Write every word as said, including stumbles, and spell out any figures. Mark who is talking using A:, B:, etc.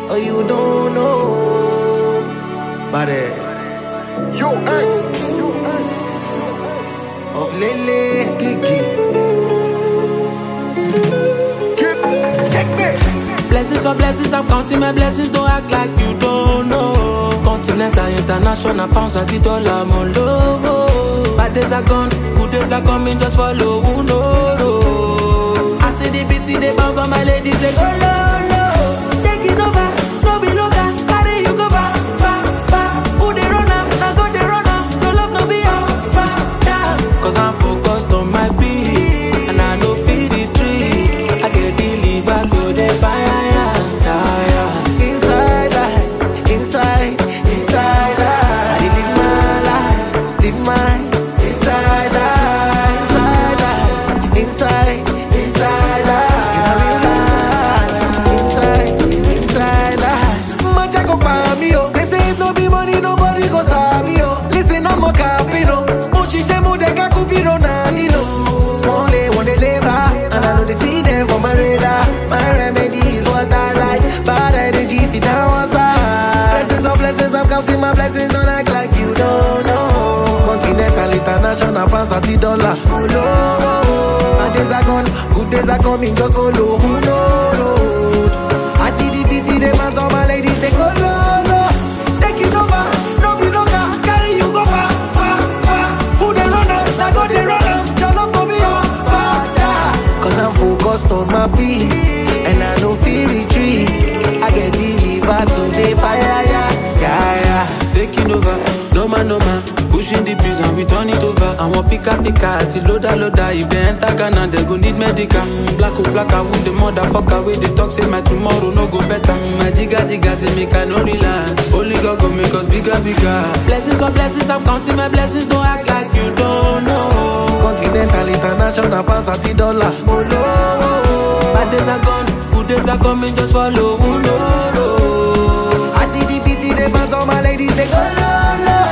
A: Oh, you don't know. Badass.
B: Yo, X.
A: Of Lele Kiki.
B: Check me.
C: Blessings or blessings, I'm counting my blessings. Don't act like you don't know. Continental, international, pounds at the dollar, more low. Bad days are gone, good days are coming, just follow. Who knows? I see the beats, they bounce on my ladies, they go low, low. Taking over, no be local, carry you go far, far, far. Who they run up, now go they run up. No love, no be up, far, down. Cause I'm focused on my beat, and I know feed the treat. I get the leave, I go they fire, yeah, yeah, yeah.
A: Inside, I, inside, inside, I, I live my life, live my inside, I, inside, I, inside, inside, I, in a real life, inside, inside, I. Macha go pa mi o, them say if no be money, nobody go sabi o. Listen, I'm a capino, Mochiche Mudeka Kupiro Nanino. Only one they labor, and I know they see them for my radar. My remedy is what I like, bad energy, sit down one side. Blessings of blessings, I'm counting my blessings, don't act like you don't know. Continental, international, pounds at the dollar. Oh no, bad days are gone, good days are coming, just follow. Who knows? I see the beauty, they pass on my ladies, they go low, low. Take it over, no be local, carry you go far, far, far. Who they run up, now go they run up, your love go be up, far, yeah. Cause I'm focused on my beat, and I don't feel retreat. I get delivered to the fire, yeah, yeah, yeah.
C: Taking over, no man, no man. Pushing the peace and we turn it over. I want pick up the car, till loader, loader. If they enter Ghana, they go need medical. Black or black, I wound the motherfucker with the talk, say my tomorrow no go better. My jigga jigga say make I no relax. Only God go make us bigger, bigger. Blessings or blessings, I'm counting my blessings. Don't act like you don't know.
A: Continental, international, pounds at the dollar. Molo.
C: Bad days are gone, good days are coming, just follow. Who knows?
A: I see the beauty, they pass on my ladies, they go low, low.